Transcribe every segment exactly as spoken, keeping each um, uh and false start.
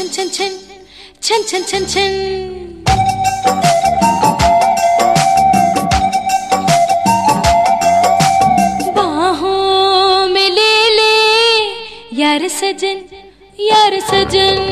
छन छन छन छन छन छन बाहों में ले ले यार सजन यार सजन।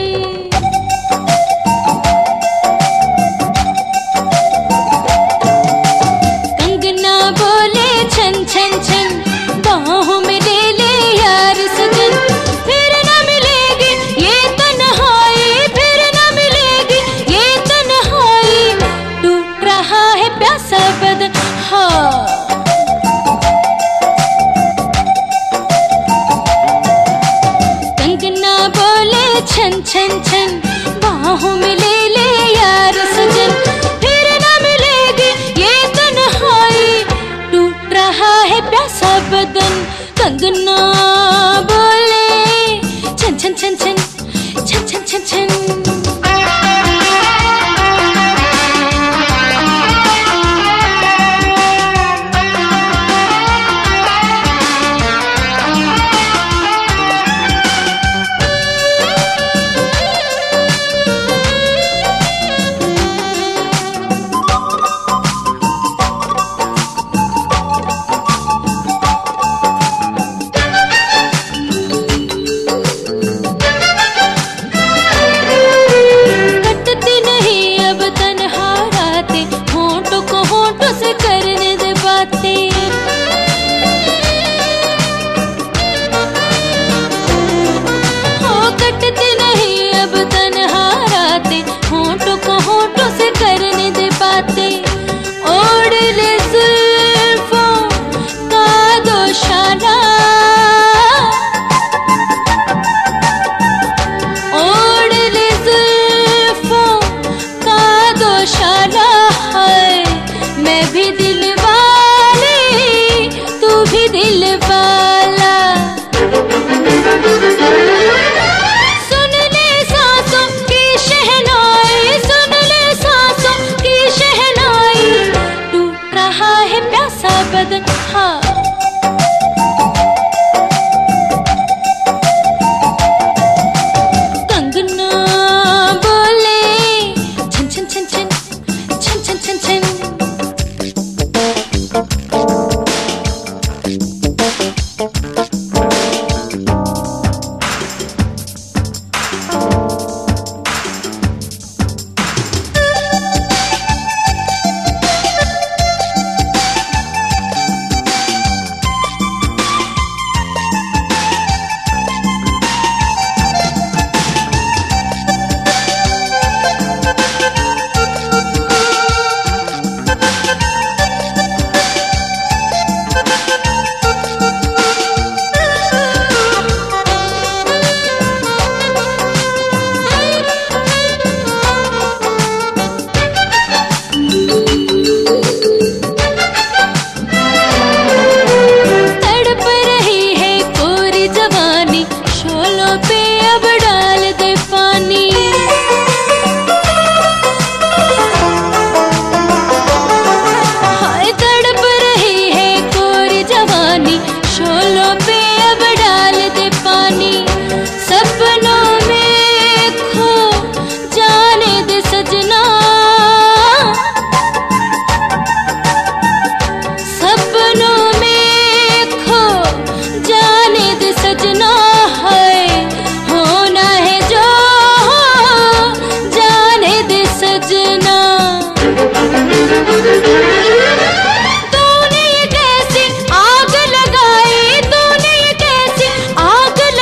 कंगना बोले छन छन छन बाहों में ले ले यार सजन। फिर न मिलेगी ये तन्हाई, फिर न मिलेगी ये तन्हाई। टूट रहा है प्यासा बदन हाँ। कंगना बोले छन छन छन बाहों में ले ले यार सजन। फिर न मिलेगी ये तन्हाई, टूट रहा है प्यासा बदन। कंगना बोले छन छन छन छन छन छन छन छन।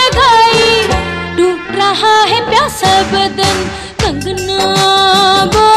बदन कंगना।